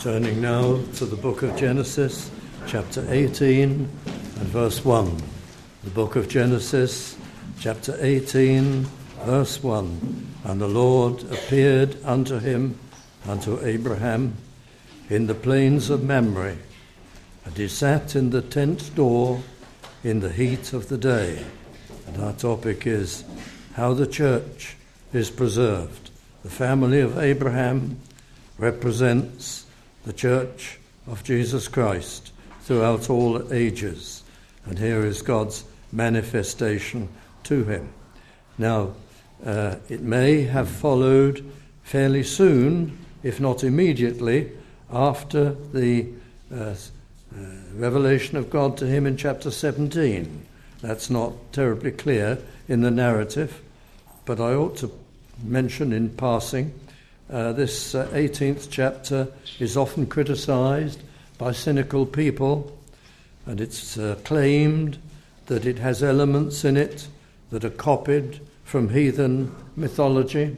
Turning now to the book of Genesis, chapter 18 and verse 1. The book of Genesis, chapter 18, verse 1. And the Lord appeared unto him, unto Abraham, in the plains of Mamre, and he sat in the tent door in the heat of the day. And our topic is how the church is preserved. The family of Abraham represents the church of Jesus Christ throughout all ages. And here is God's manifestation to him. Now, it may have followed fairly soon, if not immediately, after the revelation of God to him in chapter 17. That's not terribly clear in the narrative, but I ought to mention in passing this 18th chapter is often criticized by cynical people, and it's claimed that it has elements in it that are copied from heathen mythology.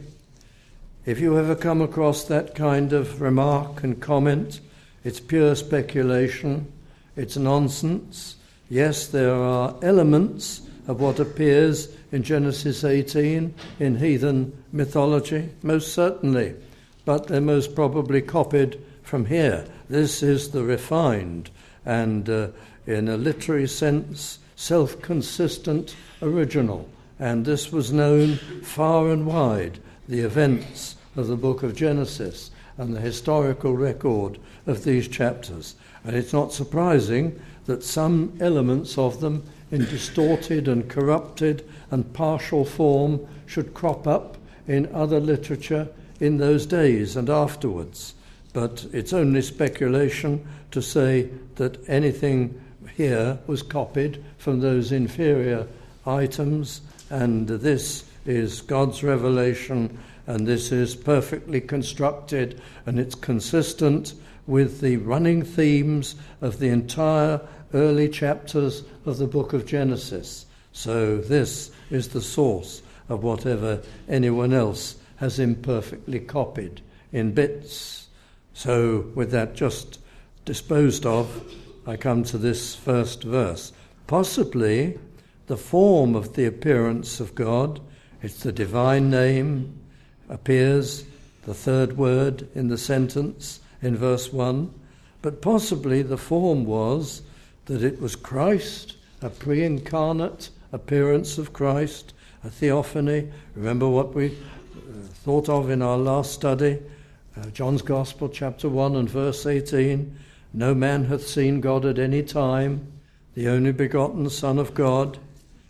If you ever come across that kind of remark and comment, it's pure speculation, it's nonsense. Yes, there are elements of what appears in Genesis 18 in heathen mythology, most certainly, but they're most probably copied from here. This is the refined and, in a literary sense, self-consistent original, and this was known far and wide, the events of the book of Genesis and the historical record of these chapters. And it's not surprising that some elements of them in distorted and corrupted and partial form should crop up in other literature in those days and afterwards. But it's only speculation to say that anything here was copied from those inferior items, and this is God's revelation, and this is perfectly constructed, and it's consistent with the running themes of the entire early chapters of the book of Genesis. So this is the source of whatever anyone else has imperfectly copied in bits. So with that just disposed of, I come to this first verse. Possibly the form of the appearance of God, it's the divine name, appears, the third word in the sentence in verse 1, but possibly the form was that it was Christ, a pre-incarnate appearance of Christ, a theophany. Remember what we thought of in our last study, John's Gospel, chapter 1 and verse 18. No man hath seen God at any time, the only begotten Son of God.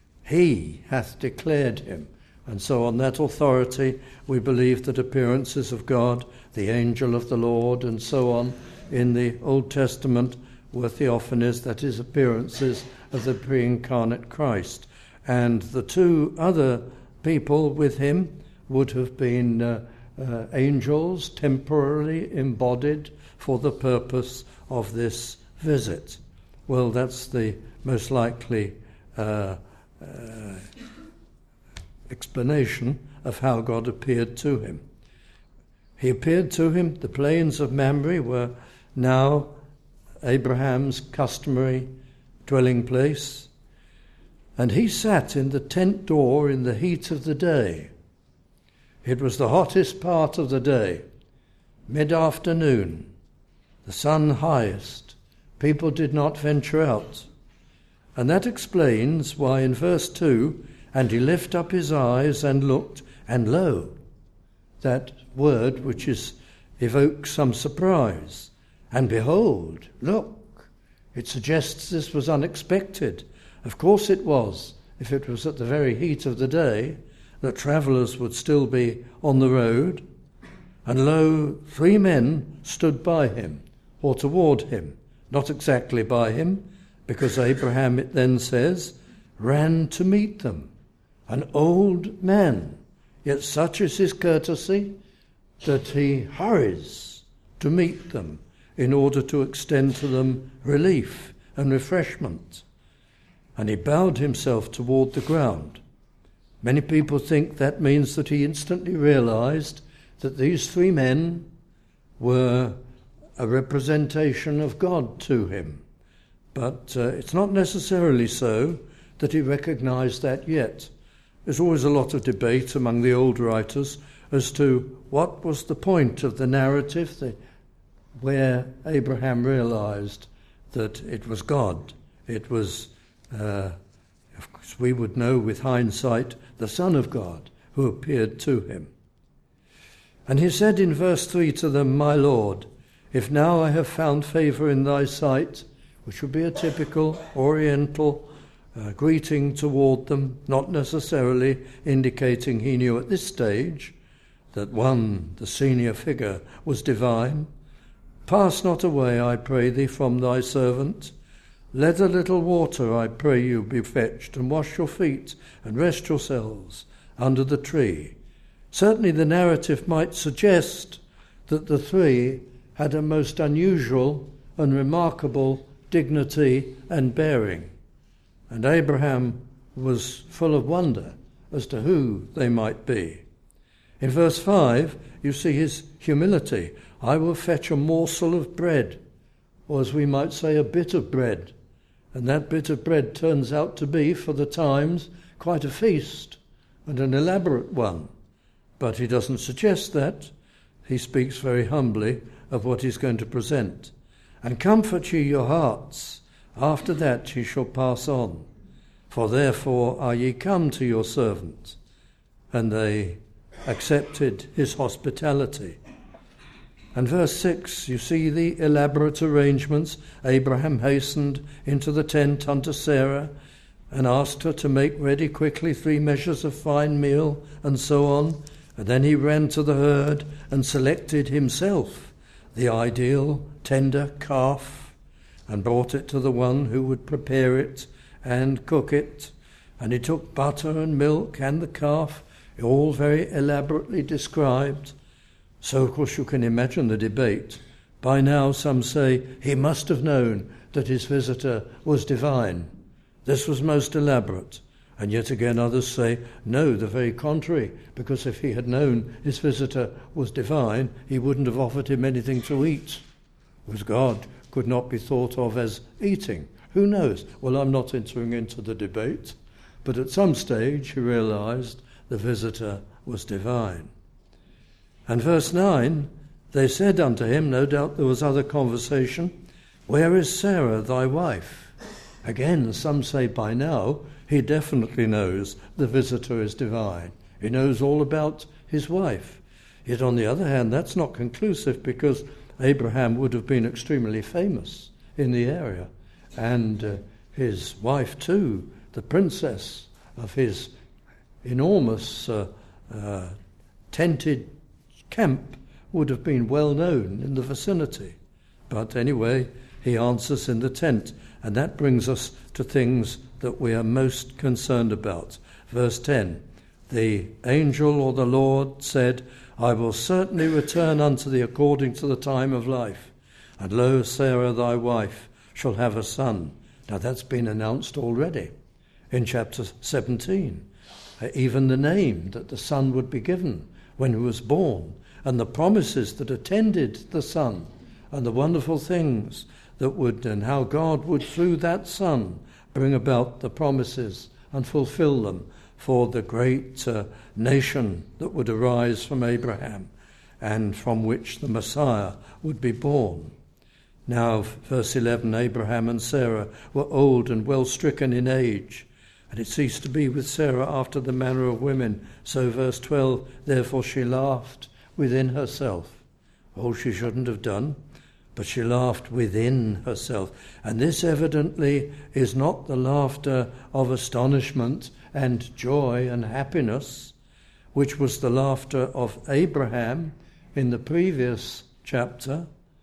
He hath declared him. And so on that authority, we believe that appearances of God, the angel of the Lord, and so on, in the Old Testament were theophanies, that is, appearances of the pre-incarnate Christ. And the two other people with him would have been angels temporarily embodied for the purpose of this visit. Well, that's the most likely explanation of how God appeared to him. He appeared to him. The plains of Mamre were now Abraham's customary dwelling place, and he sat in the tent door in the heat of the day. It was the hottest part of the day, mid-afternoon, the sun highest. People did not venture out. And that explains why in verse 2, and he lifted up his eyes and looked, and lo, that word which evokes some surprise. And behold, look, it suggests this was unexpected. Of course it was, if it was at the very heat of the day, that travellers would still be on the road. And lo, 3 men stood by him, or toward him, not exactly by him, because Abraham, it then says, ran to meet them. An old man, yet such is his courtesy that he hurries to meet them in order to extend to them relief and refreshment. And he bowed himself toward the ground. Many people think that means that he instantly realized that these 3 men were a representation of God to him. But it's not necessarily so that he recognized that yet. There's always a lot of debate among the old writers as to what was the point of the narrative where Abraham realized that it was God. It was, of course, we would know with hindsight, the Son of God who appeared to him. And he said in verse 3 to them, "My Lord, if now I have found favour in thy sight," which would be a typical Oriental greeting toward them, not necessarily indicating he knew at this stage that the senior figure, was divine. "Pass not away, I pray thee, from thy servant. Let a little water, I pray you, be fetched, and wash your feet, and rest yourselves under the tree." Certainly the narrative might suggest that the three had a most unusual and remarkable dignity and bearing, and Abraham was full of wonder as to who they might be. In verse 5, you see his humility. "I will fetch a morsel of bread," or as we might say, a bit of bread. And that bit of bread turns out to be, for the times, quite a feast, and an elaborate one. But he doesn't suggest that. He speaks very humbly of what he's going to present. "And comfort ye your hearts. After that ye shall pass on. For therefore are ye come to your servant." And they accepted his hospitality. And verse 6, you see the elaborate arrangements. Abraham hastened into the tent unto Sarah and asked her to make ready quickly 3 measures of fine meal, and so on. And then he ran to the herd and selected himself the ideal tender calf and brought it to the one who would prepare it and cook it. And he took butter and milk and the calf, all very elaborately described. So, of course, you can imagine the debate. By now, some say he must have known that his visitor was divine. This was most elaborate. And yet again others say, no, the very contrary, because if he had known his visitor was divine, he wouldn't have offered him anything to eat, because God could not be thought of as eating. Who knows? Well, I'm not entering into the debate, but at some stage he realized the visitor was divine. And verse 9, they said unto him, no doubt there was other conversation, "Where is Sarah thy wife?" Again, some say by now, he definitely knows the visitor is divine. He knows all about his wife. Yet on the other hand, that's not conclusive, because Abraham would have been extremely famous in the area. And his wife too, the princess of his enormous tented camp, would have been well known in the vicinity. But anyway, he answers in the tent. And that brings us to things that we are most concerned about. Verse 10, the angel or the Lord said, "I will certainly return unto thee according to the time of life. And lo, Sarah thy wife shall have a son." Now that's been announced already in chapter 17. Even the name that the son would be given when he was born, and the promises that attended the son, and the wonderful things that would, and how God would through that son bring about the promises and fulfill them for the great nation that would arise from Abraham and from which the Messiah would be born. Now, verse 11, Abraham and Sarah were old and well stricken in age, and it ceased to be with Sarah after the manner of women. So verse 12, therefore she laughed within herself. Oh, she shouldn't have done, but she laughed within herself. And this evidently is not the laughter of astonishment and joy and happiness, which was the laughter of Abraham in the previous chapter.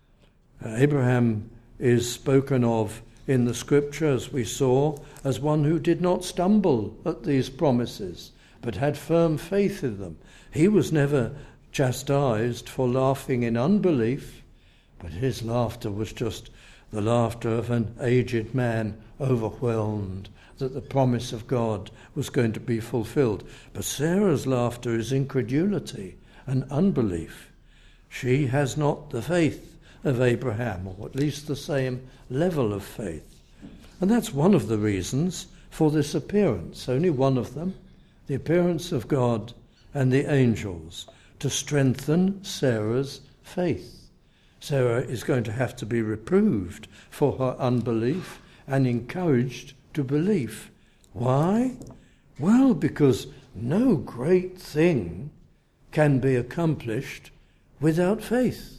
Abraham is spoken of in the scripture, as we saw, as one who did not stumble at these promises, but had firm faith in them. He was never chastised for laughing in unbelief, but his laughter was just the laughter of an aged man overwhelmed that the promise of God was going to be fulfilled. But Sarah's laughter is incredulity and unbelief. She has not the faith of Abraham, or at least the same level of faith. And that's one of the reasons for this appearance, only one of them, the appearance of God and the angels, to strengthen Sarah's faith. Sarah is going to have to be reproved for her unbelief and encouraged to believe. Why? Well, because no great thing can be accomplished without faith.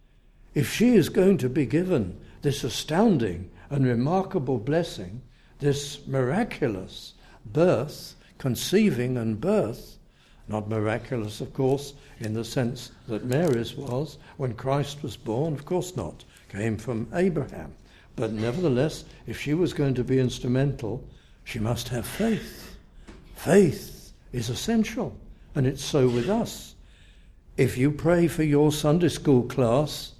If she is going to be given this astounding and remarkable blessing, this miraculous birth, conceiving and birth, not miraculous, of course, in the sense that Mary's was when Christ was born, of course not, came from Abraham. But nevertheless, if she was going to be instrumental, she must have faith. Faith is essential, and it's so with us. If you pray for your Sunday school class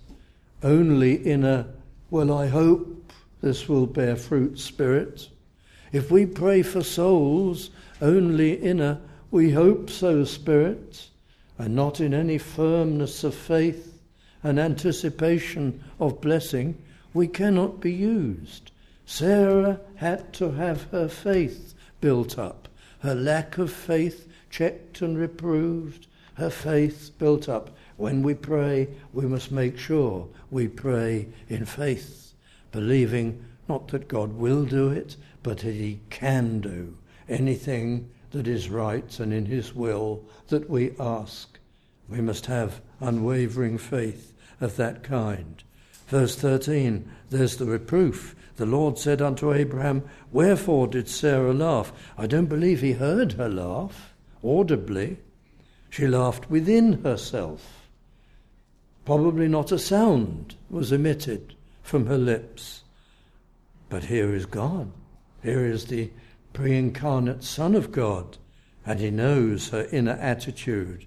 only in a, well, I hope this will bear fruit spirit, if we pray for souls only in a, we hope so spirit, and not in any firmness of faith and anticipation of blessing, we cannot be used. Sarah had to have her faith built up, her lack of faith checked and reproved, her faith built up. When we pray, we must make sure we pray in faith, believing not that God will do it, but that he can do anything that is right and in his will that we ask. We must have unwavering faith of that kind. Verse 13, there's the reproof. The Lord said unto Abraham, wherefore did Sarah laugh? I don't believe he heard her laugh audibly. She laughed within herself. Probably not a sound was emitted from her lips. But here is God. Here is the pre-incarnate Son of God, and he knows her inner attitude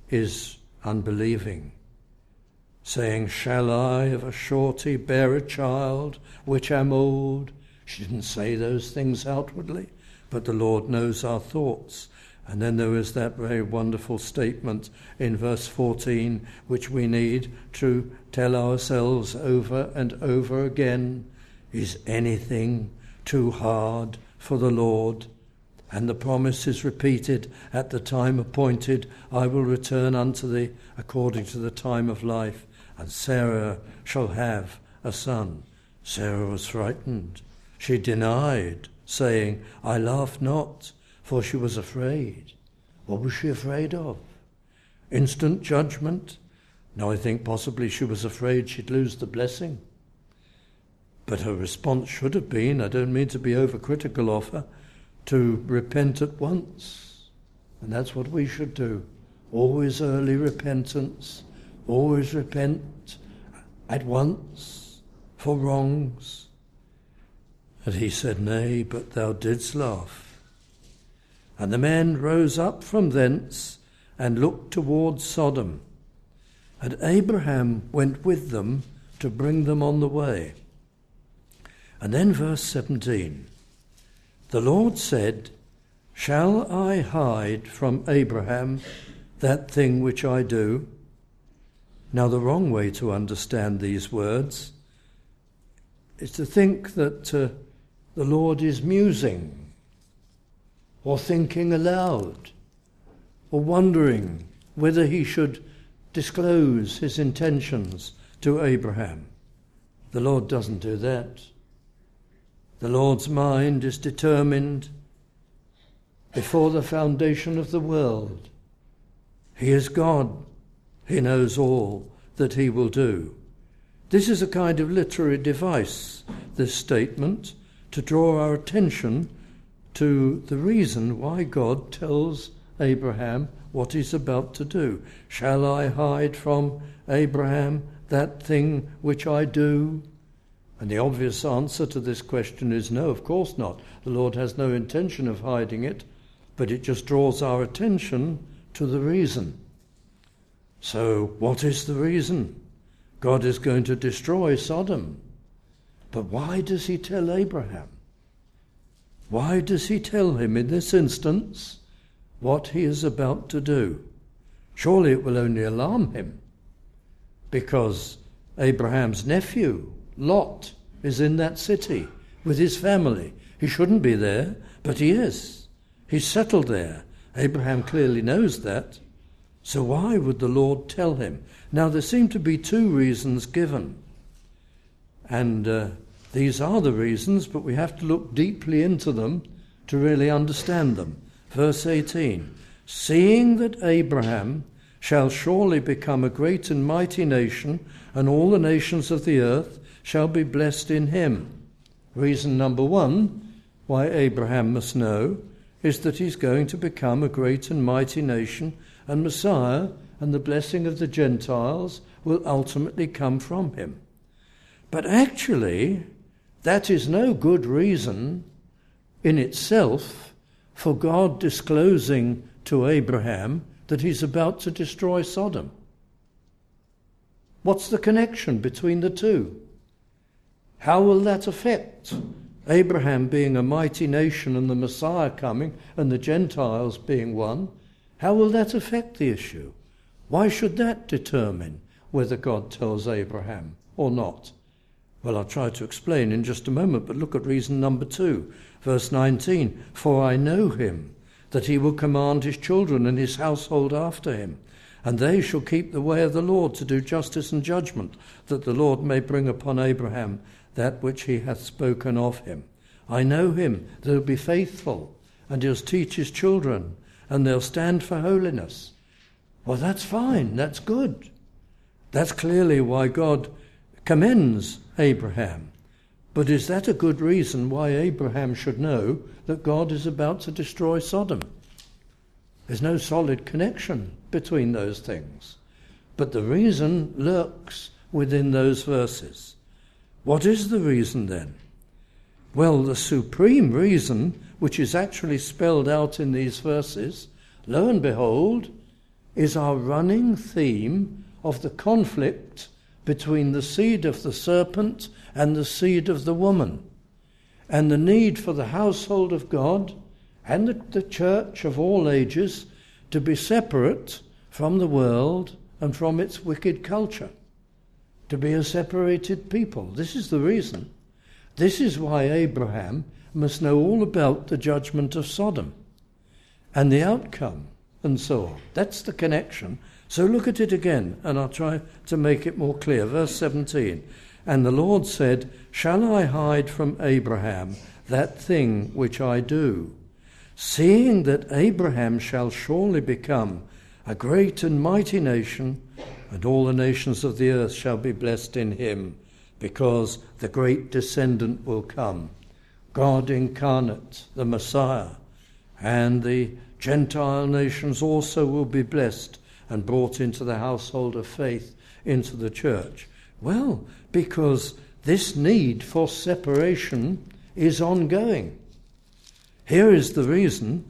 is unbelieving, saying, shall I of a surety bear a child which am old? She didn't say those things outwardly, but the Lord knows our thoughts. And then there is that very wonderful statement in verse 14, which we need to tell ourselves over and over again. Is anything too hard for the Lord? And the promise is repeated at the time appointed, I will return unto thee according to the time of life, and Sarah shall have a son. Sarah was frightened. She denied, saying, I laugh not, for she was afraid. What was she afraid of? Instant judgment? No, I think possibly she was afraid she'd lose the blessing. But her response should have been, I don't mean to be overcritical of her, to repent at once. And that's what we should do. Always early repentance. Always repent at once for wrongs. And he said, nay, but thou didst laugh. And the men rose up from thence and looked toward Sodom. And Abraham went with them to bring them on the way. And then verse 17, the Lord said, shall I hide from Abraham that thing which I do? Now the wrong way to understand these words is to think that the Lord is musing or thinking aloud or wondering whether he should disclose his intentions to Abraham. The Lord doesn't do that. The Lord's mind is determined before the foundation of the world. He is God. He knows all that he will do. This is a kind of literary device, this statement, to draw our attention to the reason why God tells Abraham what he's about to do. Shall I hide from Abraham that thing which I do? And the obvious answer to this question is no, of course not. The Lord has no intention of hiding it, but it just draws our attention to the reason. So what is the reason? God is going to destroy Sodom. But why does he tell Abraham? Why does he tell him in this instance what he is about to do? Surely it will only alarm him, because Abraham's nephew, Lot, is in that city with his family. He shouldn't be there, but he is. He's settled there. Abraham clearly knows that. So why would the Lord tell him? Now, there seem to be two reasons given. And these are the reasons, but we have to look deeply into them to really understand them. Verse 18, seeing that Abraham shall surely become a great and mighty nation, and all the nations of the earth shall be blessed in him. Reason number one why Abraham must know is that he's going to become a great and mighty nation, and Messiah and the blessing of the Gentiles will ultimately come from him. But actually, that is no good reason in itself for God disclosing to Abraham that he's about to destroy Sodom. What's the connection between the two? How will that affect Abraham being a mighty nation and the Messiah coming and the Gentiles being one? How will that affect the issue? Why should that determine whether God tells Abraham or not? Well, I'll try to explain in just a moment, but look at reason number 2, verse 19. For I know him, that he will command his children and his household after him, and they shall keep the way of the Lord to do justice and judgment, that the Lord may bring upon Abraham that which he hath spoken of him. I know him, that he'll be faithful, and he'll teach his children, and they'll stand for holiness. Well, that's fine, that's good. That's clearly why God commends Abraham. But is that a good reason why Abraham should know that God is about to destroy Sodom? There's no solid connection between those things. But the reason lurks within those verses. What is the reason then? Well, the supreme reason, which is actually spelled out in these verses, lo and behold, is our running theme of the conflict between the seed of the serpent and the seed of the woman, and the need for the household of God and the church of all ages to be separate from the world and from its wicked culture, to be a separated people. This is the reason. This is why Abraham must know all about the judgment of Sodom and the outcome and so on. That's the connection. So look at it again, and I'll try to make it more clear. Verse 17, and the Lord said, shall I hide from Abraham that thing which I do? Seeing that Abraham shall surely become a great and mighty nation, and all the nations of the earth shall be blessed in him, because the great descendant will come, God incarnate, the Messiah, and the Gentile nations also will be blessed and brought into the household of faith, into the church. Well, because this need for separation is ongoing. Here is the reason.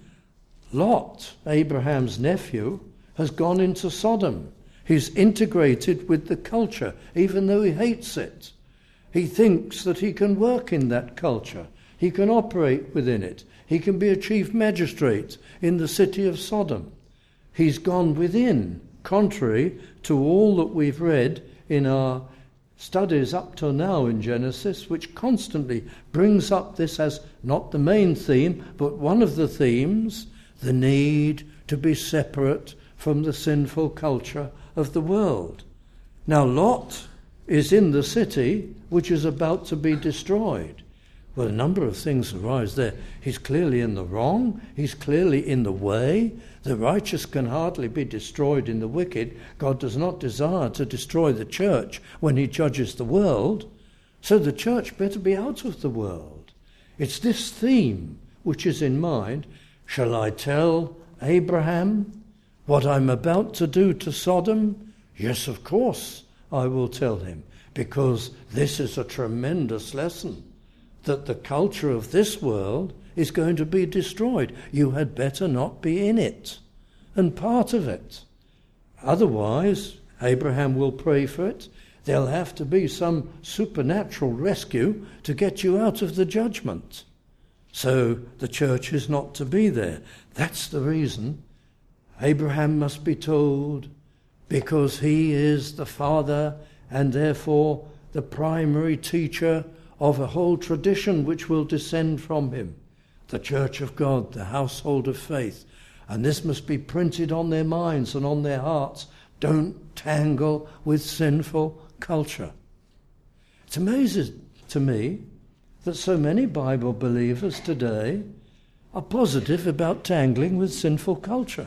Lot, Abraham's nephew, has gone into Sodom. He's integrated with the culture, even though he hates it. He thinks that he can work in that culture. He can operate within it. He can be a chief magistrate in the city of Sodom. He's gone within, contrary to all that we've read in our studies up till now in Genesis, which constantly brings up this as not the main theme, but one of the themes, the need to be separate from the sinful culture of the world. Now, Lot is in the city which is about to be destroyed. Well, a number of things arise there. He's clearly in the wrong. He's clearly in the way. The righteous can hardly be destroyed in the wicked. God does not desire to destroy the church when he judges the world. So the church better be out of the world. It's this theme which is in mind. Shall I tell Abraham what I'm about to do to Sodom? Yes, of course I will tell him, because this is a tremendous lesson, that the culture of this world is going to be destroyed. You had better not be in it and part of it. Otherwise, Abraham will pray for it. There'll have to be some supernatural rescue to get you out of the judgment. So the church is not to be there. That's the reason Abraham must be told, because he is the father and therefore the primary teacher of a whole tradition which will descend from him, the Church of God, the household of faith. And this must be printed on their minds and on their hearts. Don't tangle with sinful culture. It amazes to me that so many Bible believers today are positive about tangling with sinful culture.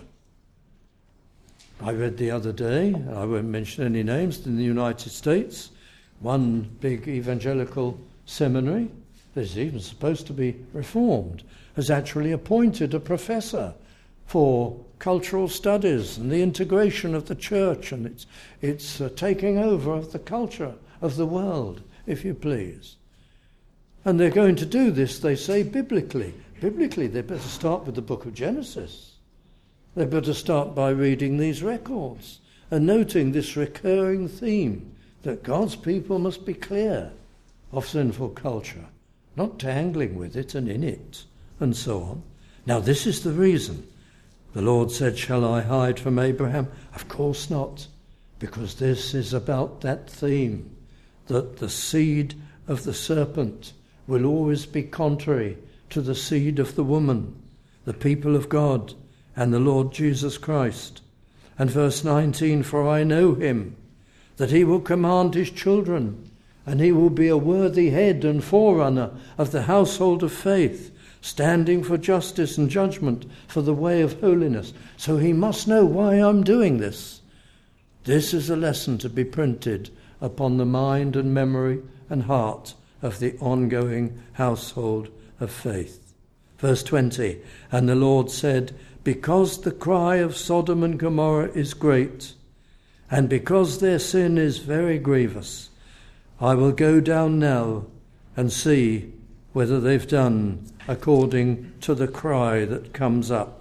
I read the other day, I won't mention any names, in the United States, one big evangelical seminary that is even supposed to be reformed has actually appointed a professor for cultural studies and the integration of the church and its taking over of the culture of the world, if you please. And they're going to do this, they say, biblically. Biblically, they better start with the book of Genesis. They better start by reading these records and noting this recurring theme that God's people must be clear of sinful culture, not tangling with it and in it, and so on. Now, this is the reason. The Lord said, "Shall I hide from Abraham?" Of course not, because this is about that theme, that the seed of the serpent will always be contrary to the seed of the woman, the people of God, and the Lord Jesus Christ. And verse 19, "For I know him, that he will command his children, and he will be a worthy head and forerunner of the household of faith, standing for justice and judgment, for the way of holiness." So he must know why I'm doing this. This is a lesson to be printed upon the mind and memory and heart of the ongoing household of faith. Verse 20, "And the Lord said, because the cry of Sodom and Gomorrah is great, and because their sin is very grievous, I will go down now and see whether they've done according to the cry that comes up."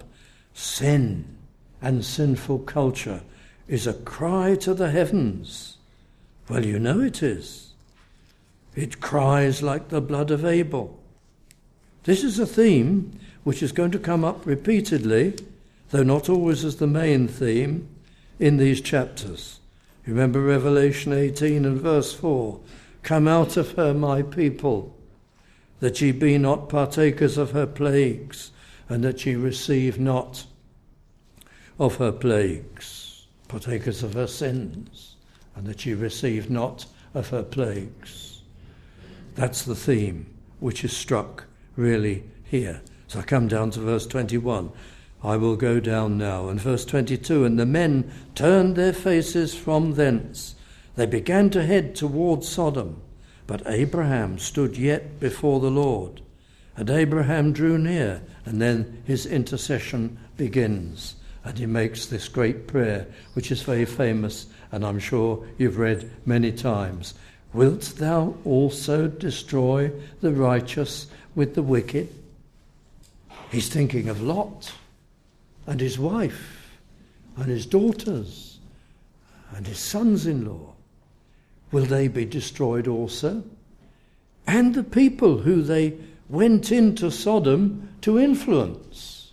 Sin and sinful culture is a cry to the heavens. Well, you know it is. It cries like the blood of Abel. This is a theme which is going to come up repeatedly, though not always as the main theme, in these chapters. You remember Revelation 18 and verse 4, "Come out of her, my people, that ye be not partakers of her plagues, and that ye receive not of her plagues," partakers of her sins, "and that ye receive not of her plagues." That's the theme which is struck really here. So I come down to verse 21. "I will go down now." And verse 22, "And the men turned their faces from thence. They began to head toward Sodom. But Abraham stood yet before the Lord. And Abraham drew near." And then his intercession begins. And he makes this great prayer, which is very famous, and I'm sure you've read many times. "Wilt thou also destroy the righteous with the wicked?" He's thinking of Lot and his wife and his daughters and his sons-in-law. Will they be destroyed also? And the people who they went into Sodom to influence.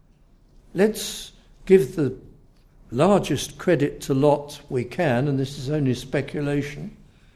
Let's give the largest credit to Lot we can, and this is only speculation.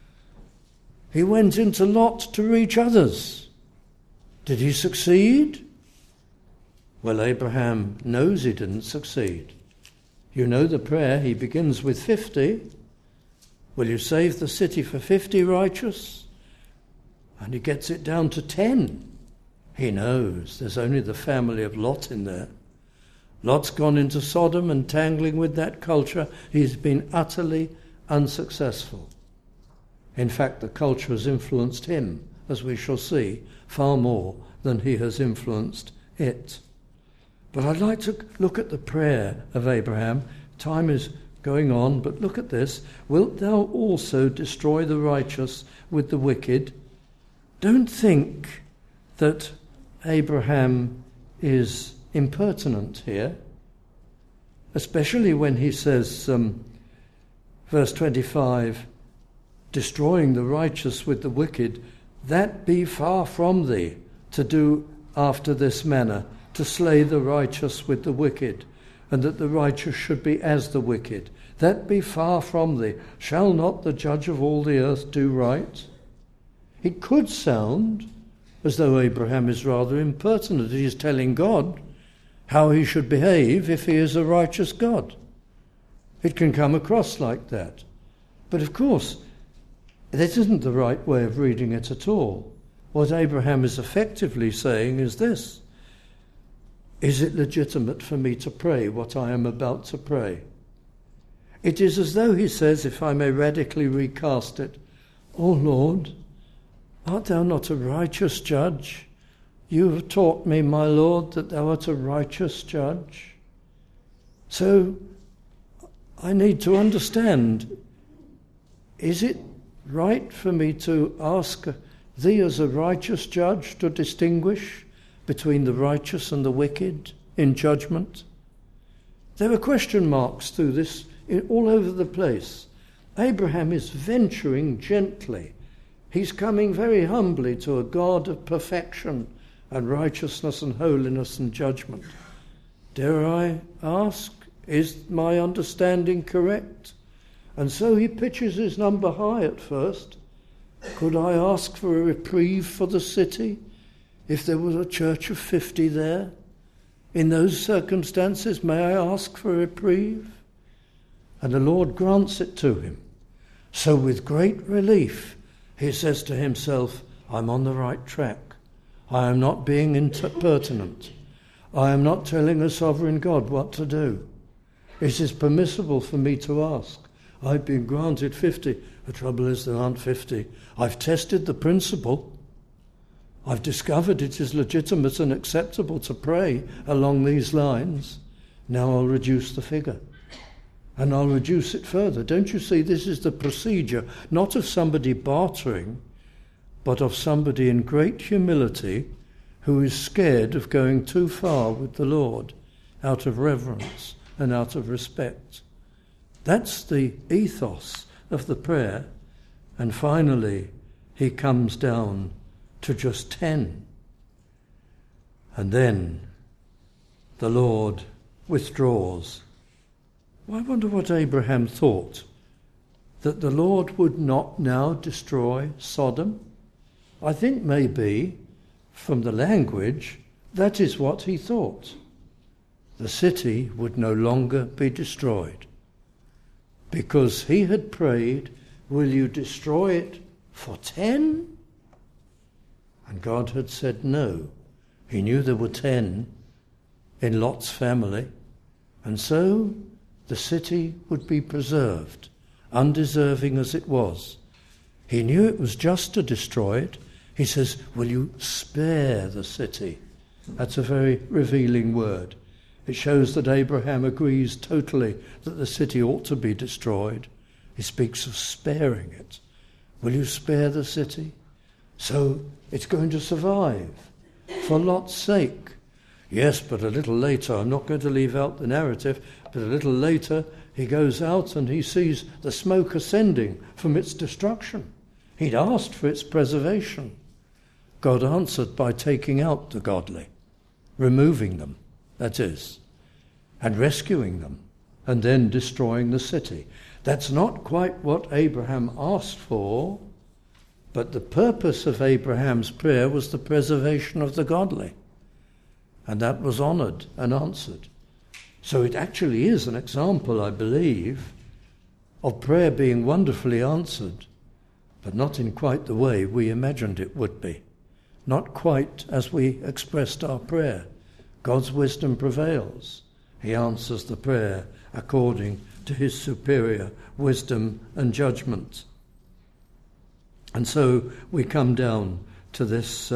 He went into Lot to reach others. Did he succeed? Well, Abraham knows he didn't succeed. You know the prayer, he begins with 50. Will you save the city for 50 righteous? And he gets it down to 10. He knows there's only the family of Lot in there. Lot's gone into Sodom and tangling with that culture. He's been utterly unsuccessful. In fact, the culture has influenced him, as we shall see, far more than he has influenced it. But I'd like to look at the prayer of Abraham. Time is going on, but look at this. "Wilt thou also destroy the righteous with the wicked?" Don't think that Abraham is impertinent here, especially when he says, verse 25, "Destroying the righteous with the wicked, that be far from thee, to do after this manner, to slay the righteous with the wicked, and that the righteous should be as the wicked." that be far from thee. Shall not the judge of all the earth do right? It could sound as though Abraham is rather impertinent. He is telling God how he should behave if he is a righteous God. It can come across like that. But of course, that isn't the right way of reading it at all. What Abraham is effectively saying is this: is it legitimate for me to pray what I am about to pray? It is as though he says, if I may radically recast it, O Lord, art thou not a righteous judge? You have taught me, my Lord, that thou art a righteous judge. So I need to understand, is it right for me to ask thee as a righteous judge to distinguish between the righteous and the wicked in judgment? There are question marks through this all over the place. Abraham is venturing gently. He's coming very humbly to a God of perfection and righteousness and holiness and judgment. Dare I ask, is my understanding correct? And so he pitches his number high at first. Could I ask for a reprieve for the city if there was a church of 50 there? In those circumstances, may I ask for a reprieve? And the Lord grants it to him. So with great relief, he says to himself, I'm on the right track. I am not being impertinent. I am not telling a sovereign God what to do. It is permissible for me to ask. I've been granted 50. The trouble is there aren't 50. I've tested the principle. I've discovered it is legitimate and acceptable to pray along these lines. Now I'll reduce the figure. And I'll reduce it further. Don't you see, this is the procedure, not of somebody bartering, but of somebody in great humility who is scared of going too far with the Lord out of reverence and out of respect. That's the ethos of the prayer. And finally, he comes down to just 10. And then the Lord withdraws. Well, I wonder what Abraham thought, that the Lord would not now destroy Sodom? I think maybe, from the language, that is what he thought. The city would no longer be destroyed, because he had prayed, will you destroy it for 10? And God had said no. He knew there were 10 in Lot's family, and so the city would be preserved, undeserving as it was. He knew it was just to destroy it. He says, will you spare the city? That's a very revealing word. It shows that Abraham agrees totally that the city ought to be destroyed. He speaks of sparing it. Will you spare the city? So it's going to survive for Lot's sake. Yes, but a little later, I'm not going to leave out the narrative, but a little later he goes out and he sees the smoke ascending from its destruction. He'd asked for its preservation. God answered by taking out the godly, removing them, that is, and rescuing them, and then destroying the city. That's not quite what Abraham asked for, but the purpose of Abraham's prayer was the preservation of the godly. And that was honoured and answered. So it actually is an example, I believe, of prayer being wonderfully answered, but not in quite the way we imagined it would be. Not quite as we expressed our prayer. God's wisdom prevails. He answers the prayer according to his superior wisdom and judgment. And so we come down to this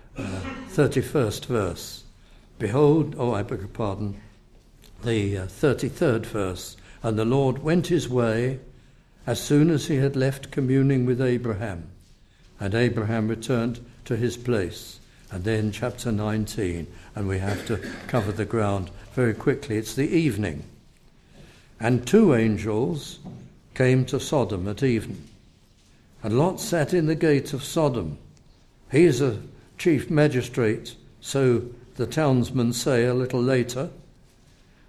31st verse. Behold, I beg your pardon, the 33rd verse. And the Lord went his way as soon as he had left communing with Abraham. And Abraham returned to his place. And then chapter 19, and we have to cover the ground very quickly. It's the evening. And 2 angels came to Sodom at evening. And Lot sat in the gate of Sodom. He is a chief magistrate, so the townsmen say a little later.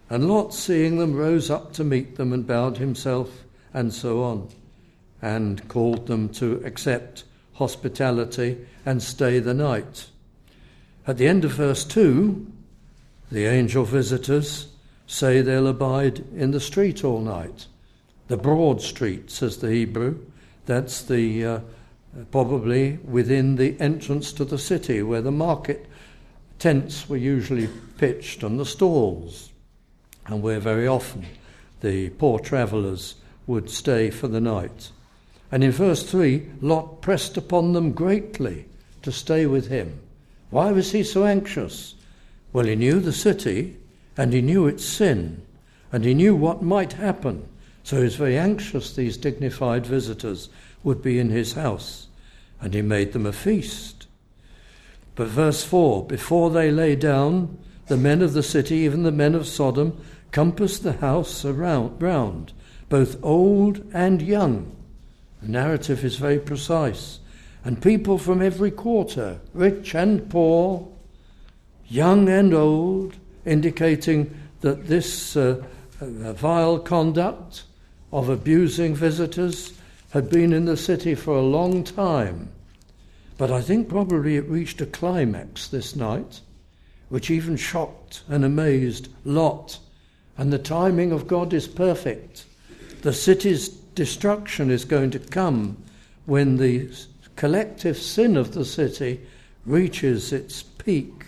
And Lot, seeing them, rose up to meet them and bowed himself, and so on, and called them to accept hospitality and stay the night. At the end of verse 2, the angel visitors say they'll abide in the street all night. The broad street, says the Hebrew. That's the probably within the entrance to the city, where the market tents were usually pitched and the stalls, and where very often the poor travellers would stay for the night. And in verse 3, Lot pressed upon them greatly to stay with him. Why was he so anxious? Well, he knew the city, and he knew its sin, and he knew what might happen. So he was very anxious these dignified visitors would be in his house, and he made them a feast. But verse 4, before they lay down, the men of the city, even the men of Sodom, compassed the house round, both old and young. The narrative is very precise. And people from every quarter, rich and poor, young and old, indicating that this vile conduct of abusing visitors had been in the city for a long time. But I think probably it reached a climax this night, which even shocked and amazed Lot. And the timing of God is perfect. The city's destruction is going to come when the collective sin of the city reaches its peak.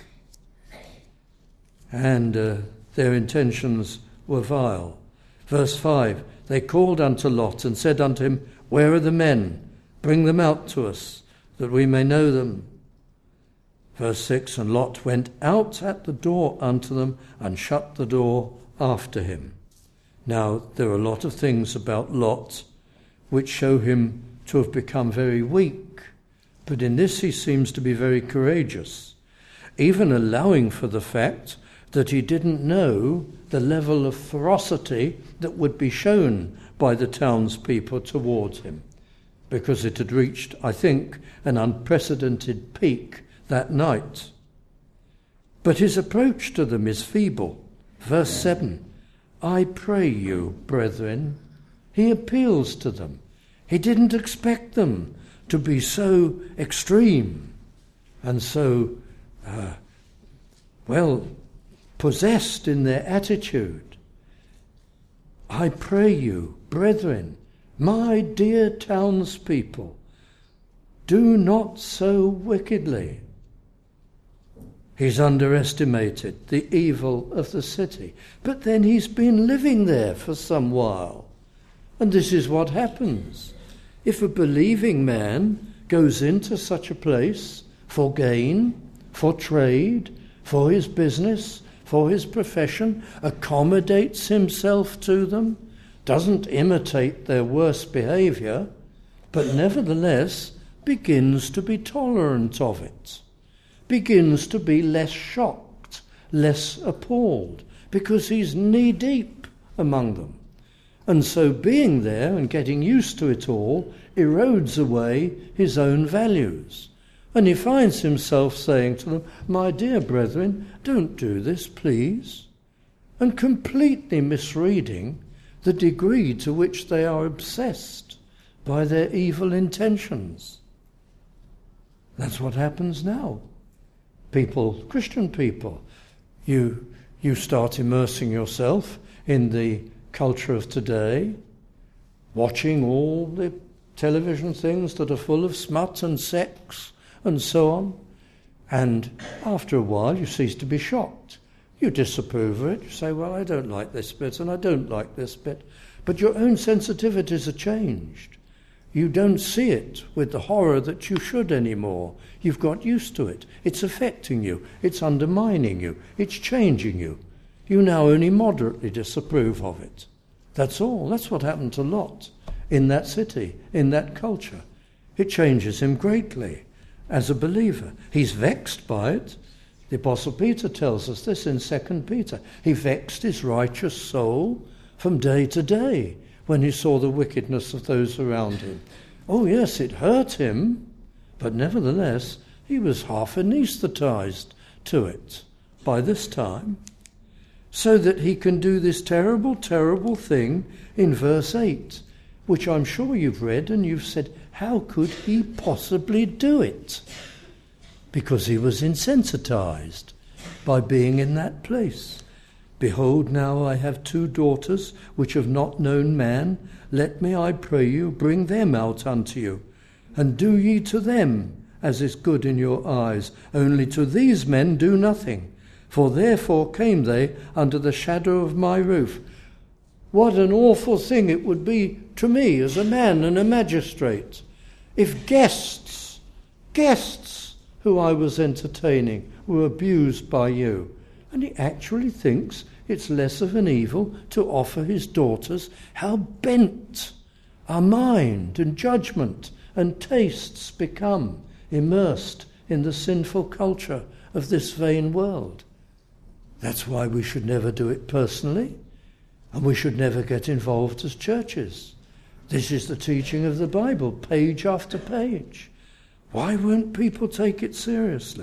And their intentions were vile. Verse 5, they called unto Lot and said unto him, where are the men? Bring them out to us, that we may know them. Verse 6, and Lot went out at the door unto them and shut the door after him. Now, there are a lot of things about Lot which show him to have become very weak, but in this he seems to be very courageous, even allowing for the fact that he didn't know the level of ferocity that would be shown by the townspeople towards him, because it had reached, I think, an unprecedented peak that night. But his approach to them is feeble. Verse 7, I pray you, brethren. He appeals to them. He didn't expect them to be so extreme and so, possessed in their attitude. I pray you, brethren, my dear townspeople, do not so wickedly. He's underestimated the evil of the city, but then he's been living there for some while. And this is what happens. If a believing man goes into such a place for gain, for trade, for his business, for his profession, accommodates himself to them, doesn't imitate their worst behaviour, but nevertheless begins to be tolerant of it, begins to be less shocked, less appalled, because he's knee-deep among them. And so being there and getting used to it all erodes away his own values. And he finds himself saying to them, my dear brethren, don't do this, please. And completely misreading the degree to which they are obsessed by their evil intentions. That's what happens now. People, Christian people, you start immersing yourself in the culture of today, watching all the television things that are full of smut and sex and so on, and after a while you cease to be shocked. You disapprove of it, you say, well, I don't like this bit and I don't like this bit, but your own sensitivities are changed. You don't see it with the horror that you should anymore. You've got used to it. It's affecting you. It's undermining you. It's changing you. You now only moderately disapprove of it. That's all. That's what happened to Lot in that city, in that culture. It changes him greatly as a believer. He's vexed by it. The Apostle Peter tells us this in 2 Peter. He vexed his righteous soul from day to day when he saw the wickedness of those around him. Oh yes, it hurt him, but nevertheless he was half anaesthetized to it by this time. so that he can do this terrible, terrible thing in verse 8, which I'm sure you've read and you've said, how could he possibly do it? Because he was insensitized by being in that place. Behold, now I have 2 daughters which have not known man. Let me, I pray you, bring them out unto you, and do ye to them as is good in your eyes. Only to these men do nothing, for therefore came they under the shadow of my roof. What an awful thing it would be to me as a man and a magistrate if guests who I was entertaining were abused by you. And he actually thinks it's less of an evil to offer his daughters. How bent our mind and judgment and tastes become immersed in the sinful culture of this vain world. That's why we should never do it personally, and we should never get involved as churches. This is the teaching of the Bible, page after page. Why won't people take it seriously?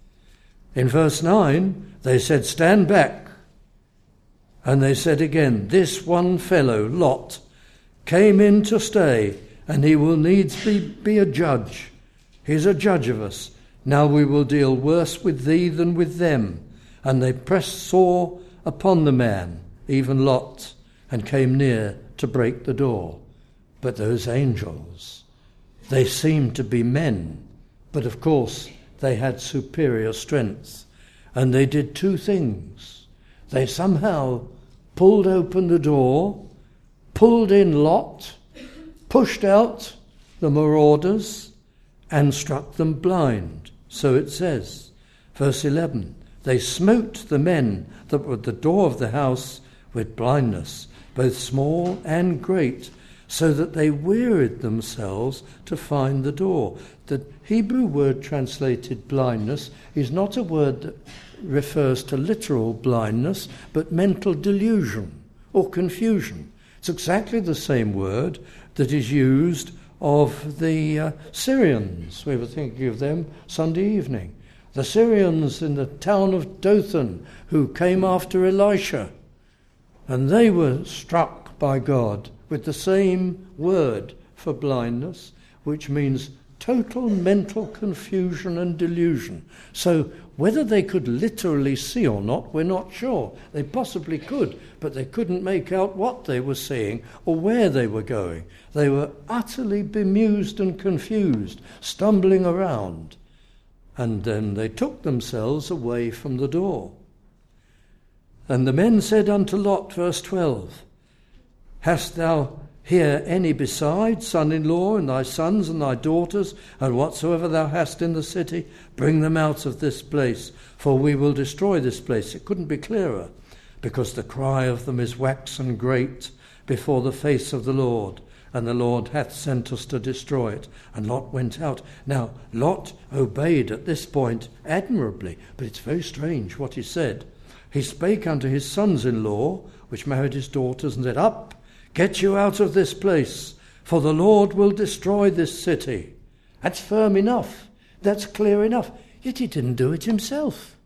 In verse 9, they said, stand back. And they said again, this one fellow, Lot, came in to stay, and he will needs be a judge. He's a judge of us. Now we will deal worse with thee than with them. And they pressed sore upon the man, even Lot, and came near to break the door. But those angels, they seemed to be men, but of course they had superior strength. And they did 2 things. They somehow pulled open the door, pulled in Lot, pushed out the marauders, and struck them blind. So it says, verse 11, they smote the men that were at the door of the house with blindness, both small and great, so that they wearied themselves to find the door. The Hebrew word translated blindness is not a word that refers to literal blindness, but mental delusion or confusion. It's exactly the same word that is used of the Syrians. We were thinking of them Sunday evening. The Syrians in the town of Dothan who came after Elisha, and they were struck by God with the same word for blindness, which means total mental confusion and delusion. So whether they could literally see or not, we're not sure. They possibly could, but they couldn't make out what they were seeing or where they were going. They were utterly bemused and confused, stumbling around. And then they took themselves away from the door. And the men said unto Lot, verse 12, hast thou here any beside, son-in-law, and thy sons and thy daughters, and whatsoever thou hast in the city? Bring them out of this place, for we will destroy this place. It couldn't be clearer, because the cry of them is waxen great before the face of the Lord, and the Lord hath sent us to destroy it. And Lot went out. Now, Lot obeyed at this point admirably, but it's very strange what he said. He spake unto his sons-in-law, which married his daughters, and said, up, get you out of this place, for the Lord will destroy this city. That's firm enough. That's clear enough. Yet he didn't do it himself.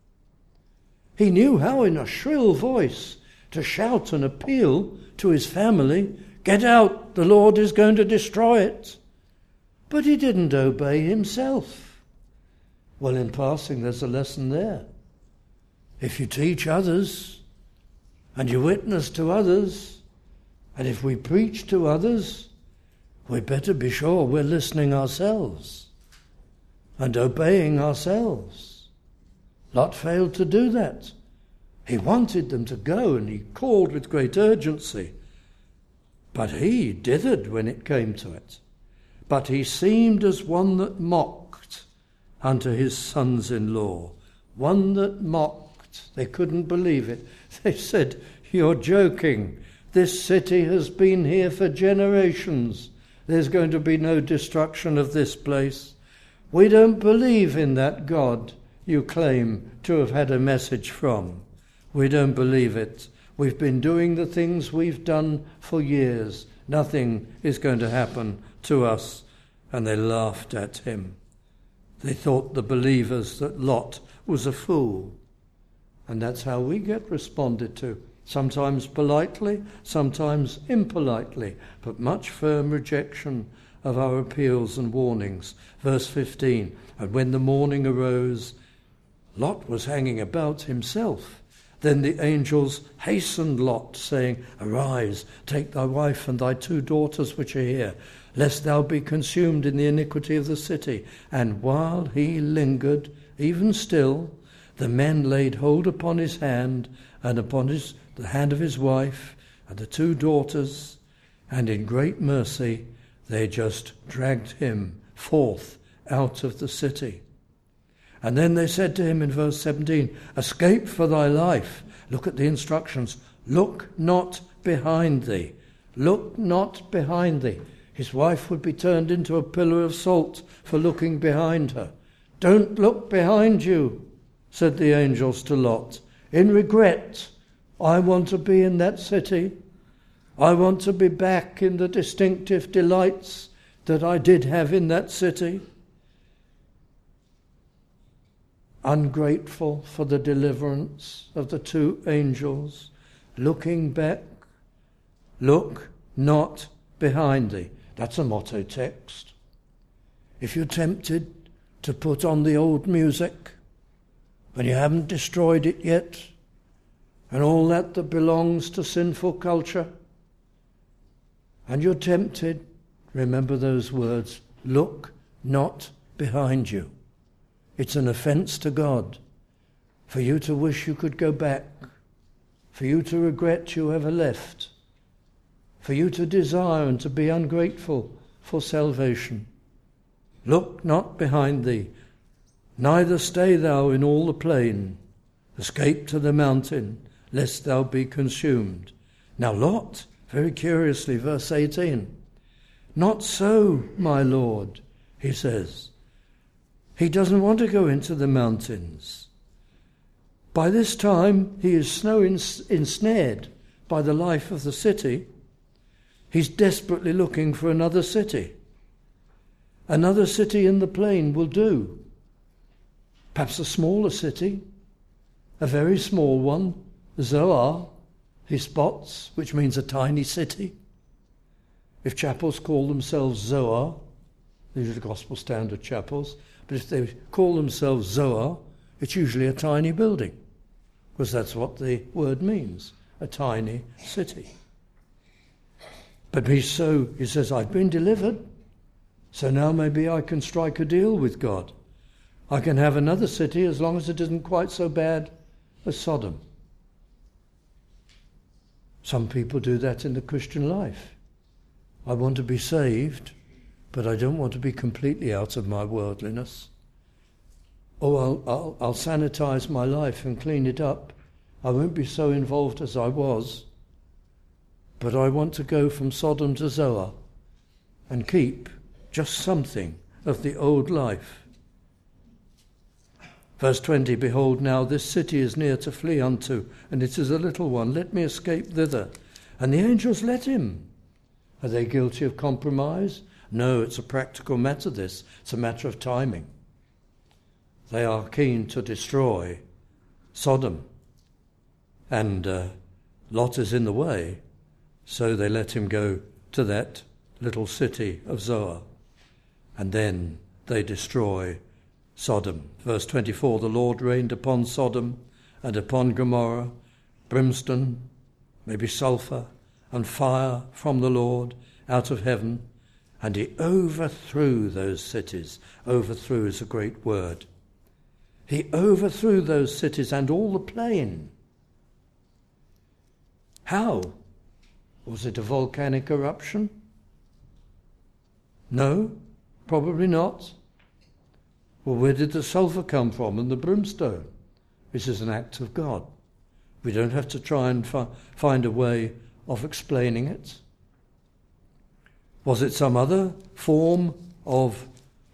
He knew how in a shrill voice to shout and appeal to his family, get out, the Lord is going to destroy it. But he didn't obey himself. Well, in passing, there's a lesson there. If you teach others, and you witness to others, and if we preach to others, we better be sure we're listening ourselves and obeying ourselves. Lot failed to do that. He wanted them to go, and he called with great urgency. But he dithered when it came to it. But he seemed as one that mocked unto his sons-in-law. One that mocked. They couldn't believe it. They said, you're joking. This city has been here for generations. There's going to be no destruction of this place. We don't believe in that God you claim to have had a message from. We don't believe it. We've been doing the things we've done for years. Nothing is going to happen to us. And they laughed at him. They thought, the believers, that Lot was a fool. And that's how we get responded to. Sometimes politely, sometimes impolitely, but much firm rejection of our appeals and warnings. Verse 15, and when the morning arose, Lot was hanging about himself. Then the angels hastened Lot, saying, Arise, take thy wife and thy 2 daughters which are here, lest thou be consumed in the iniquity of the city. And while he lingered, even still, the men laid hold upon his hand and upon the hand of his wife and the 2 daughters, and in great mercy they just dragged him forth out of the city. And then they said to him in verse 17, Escape for thy life. Look at the instructions. Look not behind thee. Look not behind thee. His wife would be turned into a pillar of salt for looking behind her. Don't look behind you, said the angels to Lot. In regret, I want to be in that city. I want to be back in the distinctive delights that I did have in that city. Ungrateful for the deliverance of the 2 angels, looking back, look not behind thee. That's a motto text. If you're tempted to put on the old music and you haven't destroyed it yet, and all that belongs to sinful culture, and you're tempted, remember those words, look not behind you. It's an offence to God for you to wish you could go back, for you to regret you ever left, for you to desire and to be ungrateful for salvation. Look not behind thee, neither stay thou in all the plain. Escape to the mountain, lest thou be consumed. Now Lot, very curiously, verse 18, not so, my Lord, he says. He doesn't want to go into the mountains. By this time, he is so ensnared by the life of the city, he's desperately looking for another city. Another city in the plain will do. Perhaps a smaller city, a very small one, Zoar, he spots, which means a tiny city. If chapels call themselves Zoar, these are the Gospel Standard chapels, but if they call themselves Zoar, it's usually a tiny building, because that's what the word means, a tiny city. But he says, I've been delivered, so now maybe I can strike a deal with God. I can have another city as long as it isn't quite so bad as Sodom. Some people do that in the Christian life. I want to be saved, but I don't want to be completely out of my worldliness. Oh, I'll sanitize my life and clean it up. I won't be so involved as I was. But I want to go from Sodom to Zoar and keep just something of the old life. Verse 20, behold, now this city is near to flee unto, and it is a little one. Let me escape thither. And the angels let him. Are they guilty of compromise? No, it's a practical matter, this. It's a matter of timing. They are keen to destroy Sodom. And Lot is in the way, so they let him go to that little city of Zoar. And then they destroy Sodom. Verse 24, the Lord rained upon Sodom and upon Gomorrah, brimstone, maybe sulphur, and fire from the Lord out of heaven, and he overthrew those cities. Overthrew is a great word. He overthrew those cities and all the plain. How? Was it a volcanic eruption? No, probably not. Well, where did the sulphur come from and the brimstone? This is an act of God. We don't have to try and find a way of explaining it. Was it some other form of,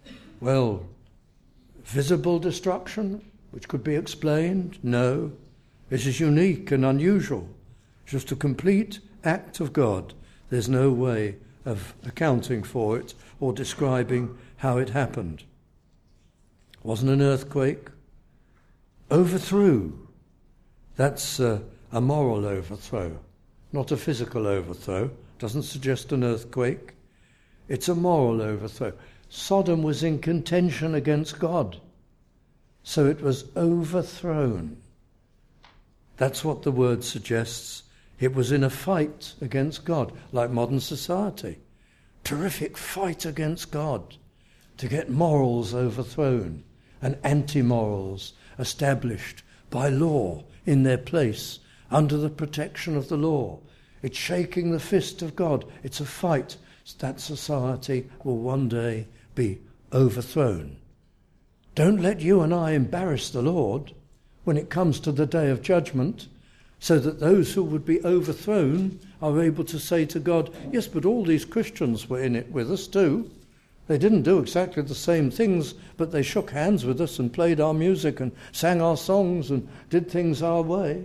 visible destruction, which could be explained? No. This is unique and unusual. Just a complete act of God. There's no way of accounting for it or describing how it happened. Wasn't an earthquake. Overthrew. That's a moral overthrow, not a physical overthrow. Doesn't suggest an earthquake. It's a moral overthrow. Sodom was in contention against God, so it was overthrown. That's what the word suggests. It was in a fight against God, like modern society. Terrific fight against God to get morals overthrown and anti-morals established by law in their place under the protection of the law. It's shaking the fist of God. It's a fight. That society will one day be overthrown. Don't let you and I embarrass the Lord when it comes to the day of judgment, so that those who would be overthrown are able to say to God, yes, but all these Christians were in it with us too. They didn't do exactly the same things, but they shook hands with us and played our music and sang our songs and did things our way.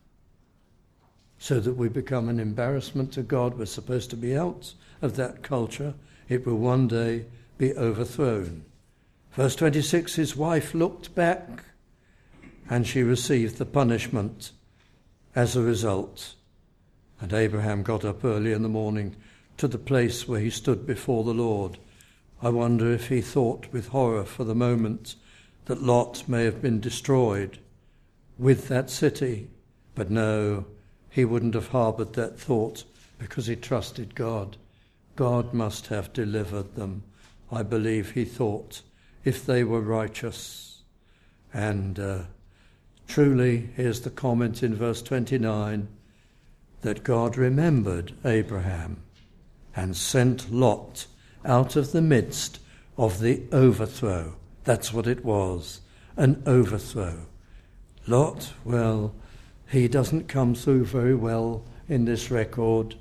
So that we become an embarrassment to God. We're supposed to be out of that culture. It will one day be overthrown. Verse 26, his wife looked back and she received the punishment as a result. And Abraham got up early in the morning to the place where he stood before the Lord. I wonder if he thought with horror for the moment that Lot may have been destroyed with that city. But no, he wouldn't have harboured that thought because he trusted God. God must have delivered them. I believe he thought, if they were righteous. And truly, here's the comment in verse 29, that God remembered Abraham and sent Lot out of the midst of the overthrow. That's what it was, an overthrow. Lot, well, he doesn't come through very well in this record.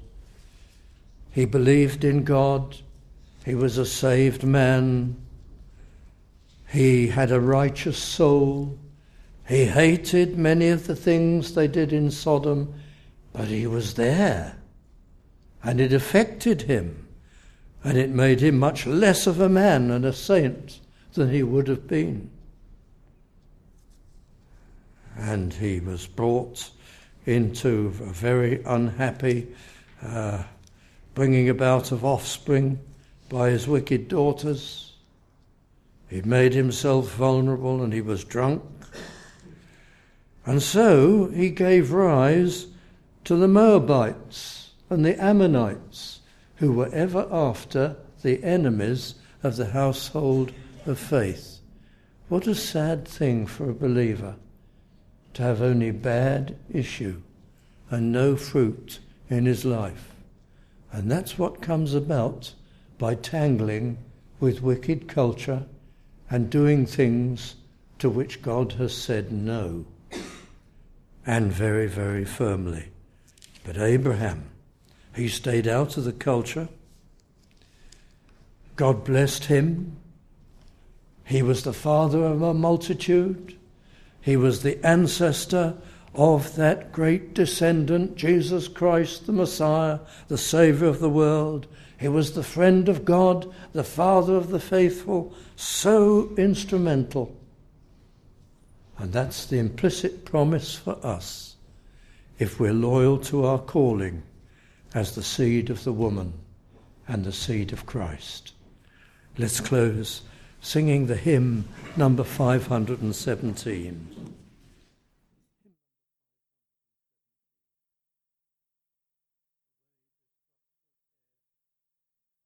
He believed in God. He was a saved man. He had a righteous soul. He hated many of the things they did in Sodom, but he was there, and it affected him, and it made him much less of a man and a saint than he would have been. And he was brought into a very unhappy bringing about of offspring by his wicked daughters. He made himself vulnerable and he was drunk. And so he gave rise to the Moabites and the Ammonites, who were ever after the enemies of the household of faith. What a sad thing for a believer to have only bad issue and no fruit in his life. And that's what comes about by tangling with wicked culture and doing things to which God has said no, and very, very firmly. But Abraham, he stayed out of the culture. God blessed him. He was the father of a multitude. He was the ancestor of that great descendant, Jesus Christ, the Messiah, the Saviour of the world. He was the friend of God, the father of the faithful, so instrumental. And that's the implicit promise for us, if we're loyal to our calling as the seed of the woman and the seed of Christ. Let's close singing the hymn number 517.